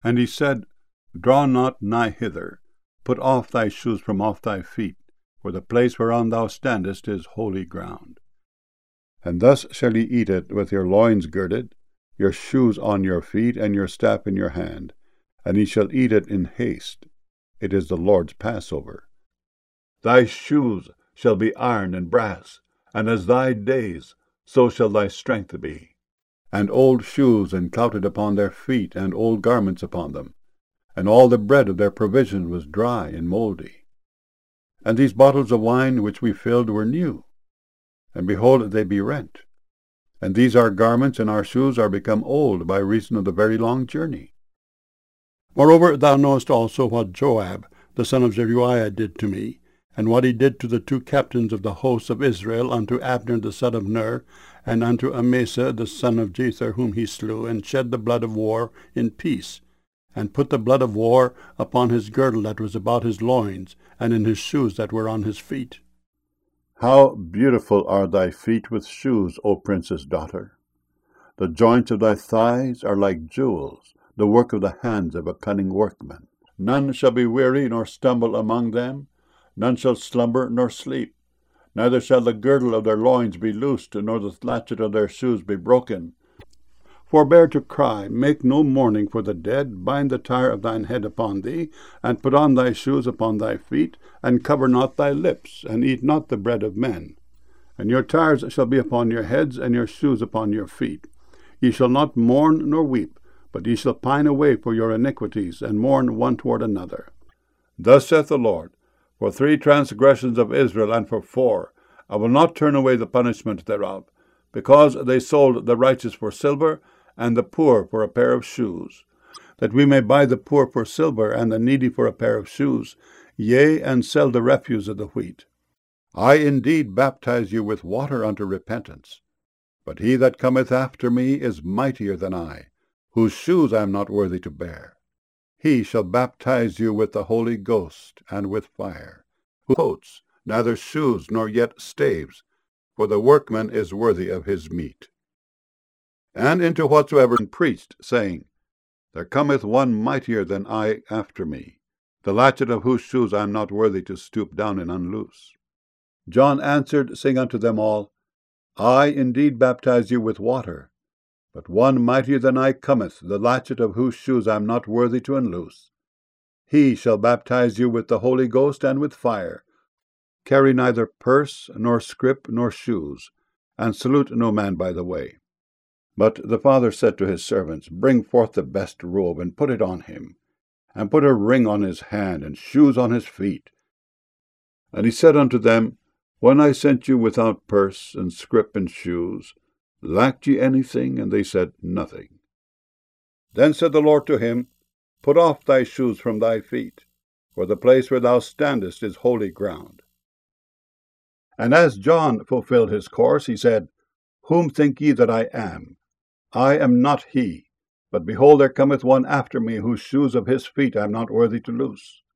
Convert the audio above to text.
And he said, Draw not nigh hither, put off thy shoes from off thy feet, for the place whereon thou standest is holy ground. And thus shall ye eat it with your loins girded, your shoes on your feet, and your staff in your hand, and ye shall eat it in haste. It is the Lord's Passover. Thy shoes shall be iron and brass, and as thy days, so shall thy strength be. And old shoes enclouted upon their feet, and old garments upon them. And all the bread of their provision was dry and mouldy. And these bottles of wine which we filled were new, and behold, they be rent. And these our garments and our shoes are become old by reason of the very long journey. Moreover, thou knowest also what Joab, the son of Zeruiah, did to me, and what he did to the two captains of the hosts of Israel, unto Abner the son of Ner, and unto Amasa the son of Jether, whom he slew, and shed the blood of war in peace, and put the blood of war upon his girdle that was about his loins, and in his shoes that were on his feet. How beautiful are thy feet with shoes, O princess' daughter! The joints of thy thighs are like jewels, the work of the hands of a cunning workman. None shall be weary nor stumble among them, none shall slumber nor sleep. Neither shall the girdle of their loins be loosed, nor the latchet of their shoes be broken. Forbear to cry, make no mourning for the dead, bind the tire of thine head upon thee, and put on thy shoes upon thy feet, and cover not thy lips, and eat not the bread of men. And your tires shall be upon your heads, and your shoes upon your feet. Ye shall not mourn nor weep, but ye shall pine away for your iniquities, and mourn one toward another. Thus saith the Lord, For 3 transgressions of Israel, and for 4, I will not turn away the punishment thereof, because they sold the righteous for silver, and the poor for a pair of shoes, that we may buy the poor for silver, and the needy for a pair of shoes, yea, and sell the refuse of the wheat. I indeed baptize you with water unto repentance, but he that cometh after me is mightier than I, whose shoes I am not worthy to bear. He shall baptize you with the Holy Ghost and with fire, who coats neither shoes nor yet staves, for the workman is worthy of his meat. And into whatsoever preached, saying, There cometh one mightier than I after me, the latchet of whose shoes I am not worthy to stoop down and unloose. John answered, saying unto them all, I indeed baptize you with water, but one mightier than I cometh, the latchet of whose shoes I am not worthy to unloose. He shall baptize you with the Holy Ghost and with fire. Carry neither purse, nor scrip, nor shoes, and salute no man by the way. But the father said to his servants, Bring forth the best robe, and put it on him, and put a ring on his hand, and shoes on his feet. And he said unto them, When I sent you without purse, and scrip, and shoes, lacked ye anything? And they said, Nothing. Then said the Lord to him, Put off thy shoes from thy feet, for the place where thou standest is holy ground. And as John fulfilled his course, he said, Whom think ye that I am? I am not he, but behold, there cometh one after me, whose shoes of his feet I am not worthy to loose.